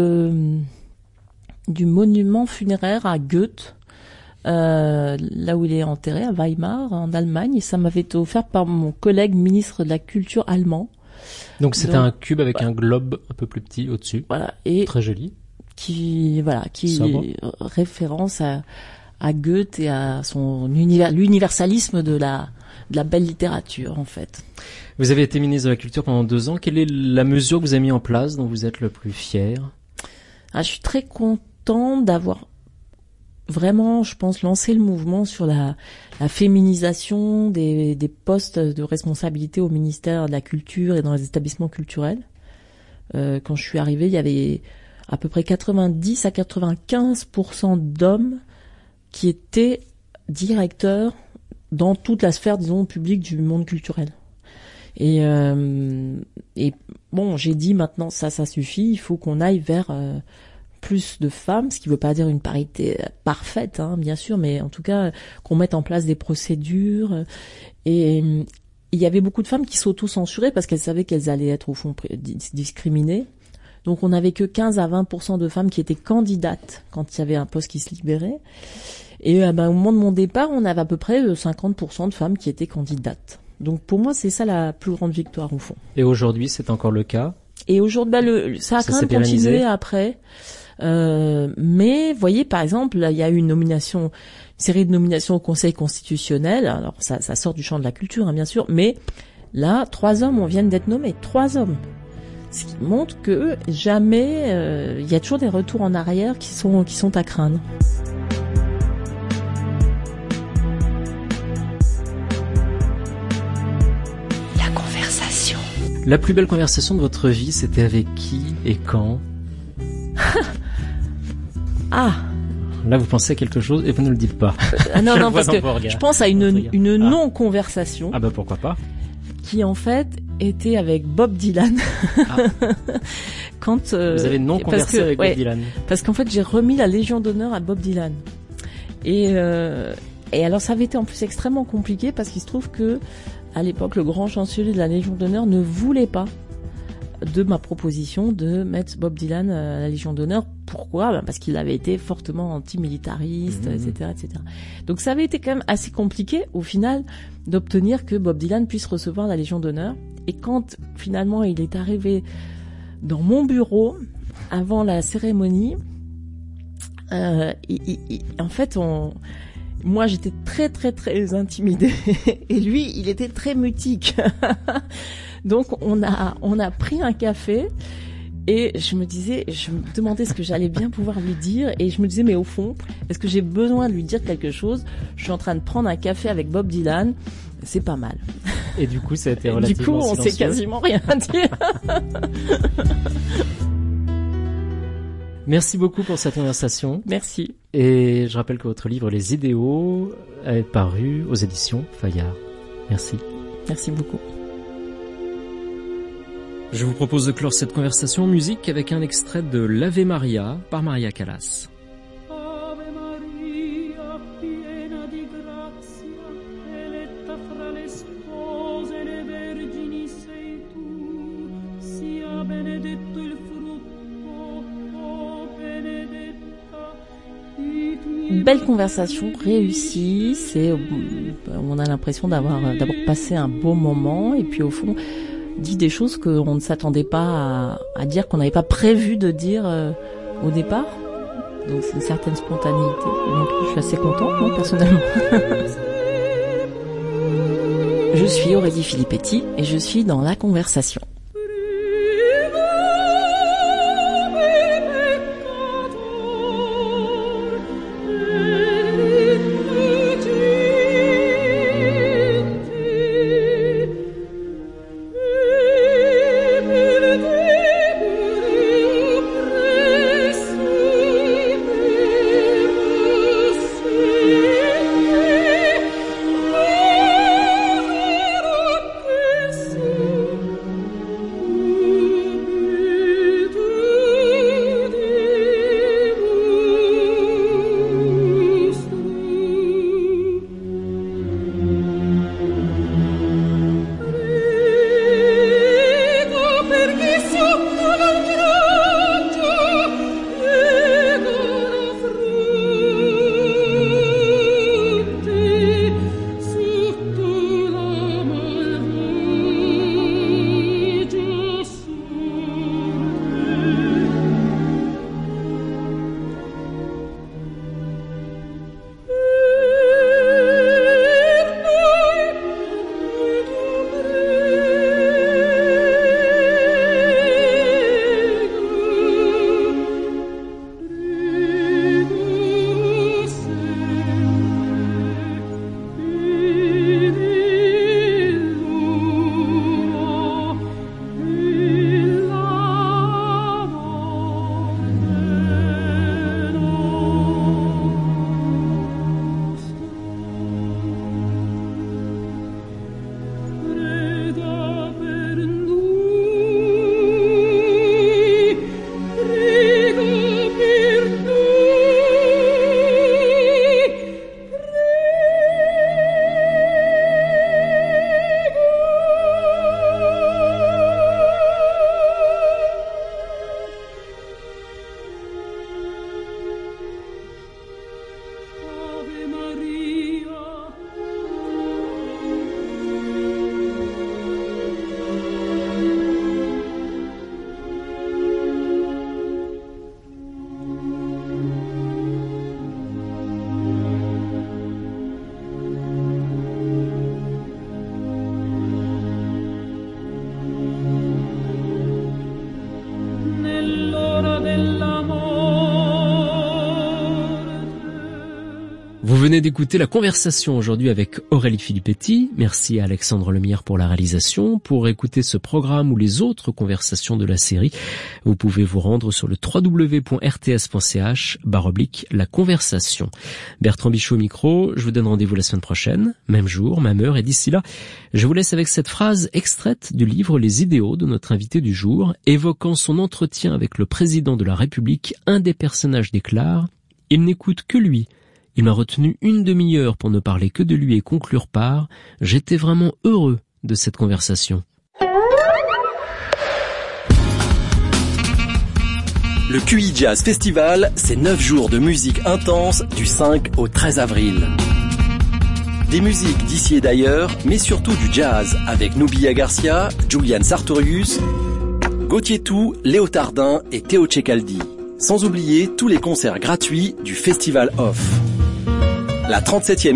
du monument funéraire à Goethe. Là où il est enterré, à Weimar, en Allemagne, et ça m'avait été offert par mon collègue ministre de la Culture allemand. Donc c'était un cube avec un globe un peu plus petit au-dessus. Voilà, et très joli. Qui référence à Goethe et à l'universalisme de la belle littérature, en fait. Vous avez été ministre de la Culture pendant 2 ans. Quelle est la mesure que vous avez mis en place dont vous êtes le plus fier? Je suis très contente d'avoir vraiment, je pense, lancé le mouvement sur la féminisation des postes de responsabilité au ministère de la Culture et dans les établissements culturels. Quand je suis arrivée, il y avait à peu près 90 à 95% d'hommes qui étaient directeurs dans toute la sphère, disons, publique du monde culturel. Et bon, j'ai dit maintenant, ça suffit, il faut qu'on aille vers plus de femmes, ce qui ne veut pas dire une parité parfaite, hein, bien sûr, mais en tout cas qu'on mette en place des procédures. Et il y avait beaucoup de femmes qui s'auto-censuraient parce qu'elles savaient qu'elles allaient être au fond discriminées. Donc on n'avait que 15 à 20% de femmes qui étaient candidates quand il y avait un poste qui se libérait. Et au moment de mon départ, on avait à peu près 50% de femmes qui étaient candidates. Donc pour moi, c'est ça la plus grande victoire au fond. Et aujourd'hui, c'est encore le cas? Et aujourd'hui, ça a quand même continué après. Mais voyez, par exemple, là, il y a eu une série de nominations au Conseil constitutionnel. Alors ça sort du champ de la culture, hein, bien sûr, mais Là, 3 hommes viennent d'être nommés, 3 hommes. Ce qui montre que jamais, il y a toujours des retours en arrière qui sont à craindre. La conversation. La plus belle conversation de votre vie, c'était avec qui et quand? Ah! Là, vous pensez à quelque chose et vous ne le dites pas. Non, parce que je pense à une non-conversation. Ah bah pourquoi pas. Qui en fait était avec Bob Dylan. Ah. Quand vous avez non conversé avec Bob Dylan. Parce qu'en fait, j'ai remis la Légion d'honneur à Bob Dylan. Et alors, ça avait été en plus extrêmement compliqué parce qu'il se trouve que à l'époque, le grand chancelier de la Légion d'honneur ne voulait pas de ma proposition de mettre Bob Dylan à la Légion d'honneur. Pourquoi ? Parce qu'il avait été fortement antimilitariste, etc., etc. Donc ça avait été quand même assez compliqué, au final, d'obtenir que Bob Dylan puisse recevoir la Légion d'honneur. Et quand, finalement, il est arrivé dans mon bureau, avant la cérémonie, en fait, moi, j'étais très, très, très intimidée. Et lui, il était très mutique. Donc, on a pris un café. Et je me demandais ce que j'allais bien pouvoir lui dire, et je me disais, mais au fond, est-ce que j'ai besoin de lui dire quelque chose ? Je suis en train de prendre un café avec Bob Dylan, c'est pas mal. Et du coup, ça a été relativement silencieux. Du coup, on sait quasiment rien dire. Merci beaucoup pour cette conversation. Merci. Et je rappelle que votre livre Les Idéaux est paru aux éditions Fayard. Merci. Merci beaucoup. Je vous propose de clore cette conversation en musique avec un extrait de l'Ave Maria par Maria Callas. Une belle conversation réussie, on a l'impression d'avoir passé un beau moment, et puis au fond dit des choses qu'on ne s'attendait pas à dire, qu'on n'avait pas prévu de dire au départ. Donc c'est une certaine spontanéité. Donc je suis assez contente, moi, personnellement. Je suis Aurélie Filippetti et je suis dans La Conversation. venez d'écouter la conversation aujourd'hui avec Aurélie Filippetti. Merci à Alexandre Lemierre pour la réalisation. Pour écouter ce programme ou les autres conversations de la série, vous pouvez vous rendre sur le www.rts.ch/la conversation. Bertrand Bichot au micro, je vous donne rendez-vous la semaine prochaine, même jour, même heure, et d'ici là, je vous laisse avec cette phrase extraite du livre Les idéaux de notre invité du jour, évoquant son entretien avec le président de la République. Un des personnages déclare: il n'écoute que lui. Il m'a retenu une demi-heure pour ne parler que de lui et conclure par « J'étais vraiment heureux de cette conversation ». Le QI Jazz Festival, c'est 9 jours de musique intense du 5 au 13 avril. Des musiques d'ici et d'ailleurs, mais surtout du jazz avec Nubia Garcia, Julian Sartorius, Gauthier Tout, Léo Tardin et Théo Ceccaldi. Sans oublier tous les concerts gratuits du Festival Off. La 37e